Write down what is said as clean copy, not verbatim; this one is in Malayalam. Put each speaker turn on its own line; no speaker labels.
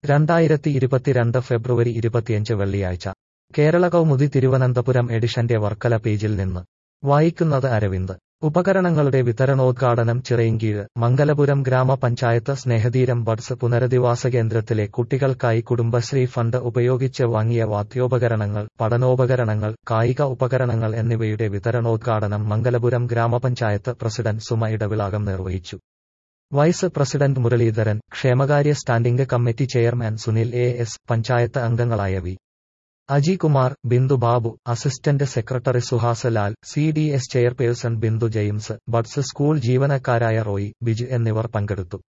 2022 ഫെബ്രുവരി 25 വെള്ളിയാഴ്ച കേരള കൗമുദി തിരുവനന്തപുരം എഡിഷന്റെ വർക്കല പേജിൽ നിന്ന് വായിക്കുന്നത് അരവിന്ദ്. ഉപകരണങ്ങളുടെ വിതരണോദ്ഘാടനം ചിറയിൻകീഴ്. മംഗലപുരം ഗ്രാമപഞ്ചായത്ത് സ്നേഹതീരം ബഡ്സ് പുനരധിവാസ കേന്ദ്രത്തിലെ കുട്ടികൾക്കായി കുടുംബശ്രീ ഫണ്ട് ഉപയോഗിച്ച് വാങ്ങിയ വാദ്യോപകരണങ്ങൾ, പഠനോപകരണങ്ങൾ, കായിക ഉപകരണങ്ങൾ എന്നിവയുടെ വിതരണോദ്ഘാടനം മംഗലപുരം ഗ്രാമപഞ്ചായത്ത് പ്രസിഡന്റ് സുമ ഇടവിളാകം നിർവഹിച്ചു. വൈസ് പ്രസിഡന്റ് മുരളീധരൻ, ക്ഷേമകാര്യ standing committee chairman Sunil A S., panchayat അംഗങ്ങളായ V. Ajikumar, Bindu Babu, assistant secretary Suhas Lal, CDS chairperson Bindu James, buds school ജീവനക്കാരായ റോയി, ബിജു എന്നിവർ പങ്കെടുത്തു.